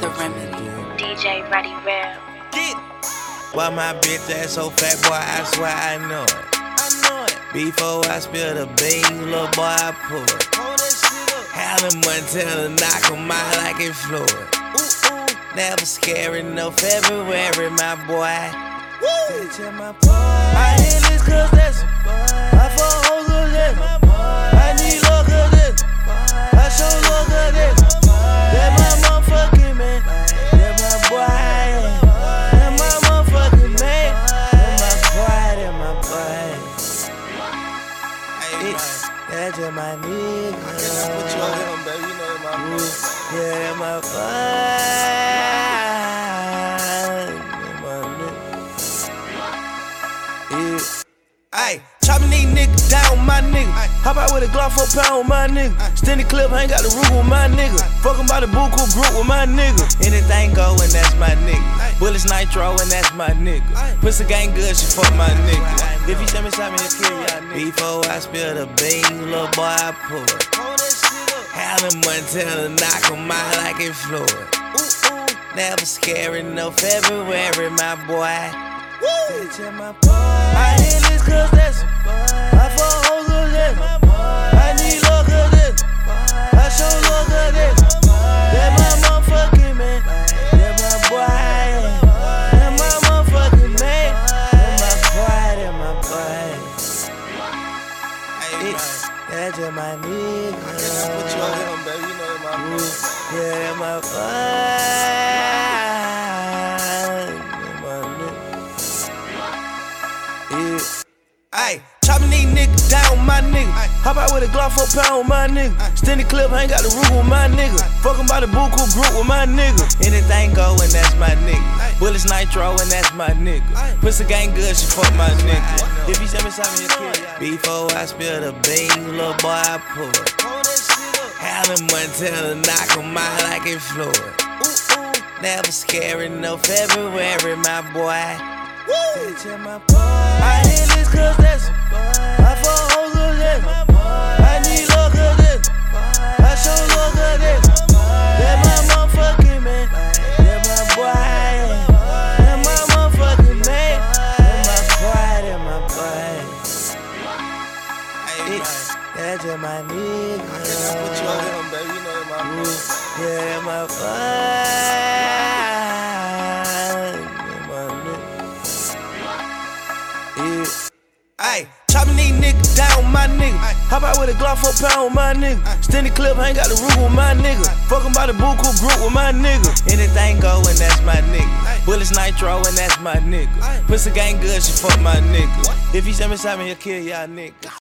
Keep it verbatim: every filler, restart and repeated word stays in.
Remy, D J Ready Real. Get. Why my bitch ass so fat, boy? I swear I know it. I know it. Before I spill the beans, little boy, I pour it. Hold that shit up. Had him one till to knock him out like it Floyd. Ooh, ooh. Never scary, no February, my boy. Woo! My boy. I hit this cause that's I fuck hoes cause that's I need love cause that's I show love cause that's That my motherfucking man. That my boy. That my motherfucking man. That my boy. That my boy. Hey, that's just my nigga. I guess I put you on him, baby. You know that my boy. Yeah, that my boy. Ayy, chopping these niggas down, my nigga. Hop out with a Glock for a pound with my nigga. Stand the clip, ain't got the roof with my nigga. Fuckin' by the buku group with my nigga. Anything go and that's my nigga. Bullets nitro and that's my nigga. Pussy gang good, she fuck my nigga. If you tell me something, he'll kill y'all nigga. Before I spill the beans, little boy, I pour it. Had him one till to knock him out like it Floyd. Never scary, no February, my boy. Woo! My boy. I hit this cause that's I fuck hoes cause that's I need love cause that's I show love cause that's That my motherfucking man. That my boy. That my motherfucking man. That my boy. That my boy. Hey, that's just my nigga. I guess I put you on him, baby. You know that my boy. Yeah, that my boy. Ayy, chopping these niggas down, my nigga. Hop out with a Glock for a pound with my nigga. Stand the clip, ain't got the roof with my nigga. Fuckin' by the buku group with my nigga. Anything go and that's my nigga. Bullets nitro and that's my nigga. Pussy gang good, she fuck my nigga. If you tell me something, he'll kill y'all. Before I spill the beans, little boy, I pour it. Had him one till to knock him out like it Floyd. Never scary, no February, my boy. Woo! My boy. I hit this cause that's I fuck hoes cause that's I need love cause that's I show love cause that's That my motherfucking man. That my boy. That my motherfucking man. That my boy. That my boy. Hey, that's just my nigga. I guess I put you on him, baby. You know that my boy. Yeah, that my boy. Ayy, chopping these niggas down, my nigga. Hop out with a Glock for a pound with my nigga. Stand the clip, ain't got the roof with my nigga. Fuckin' by the buku group with my nigga. Anything go and that's my nigga. Bullets nitro and that's my nigga. Pussy gang good, she fuck my nigga. If you tell me something, he'll kill y'all nigga.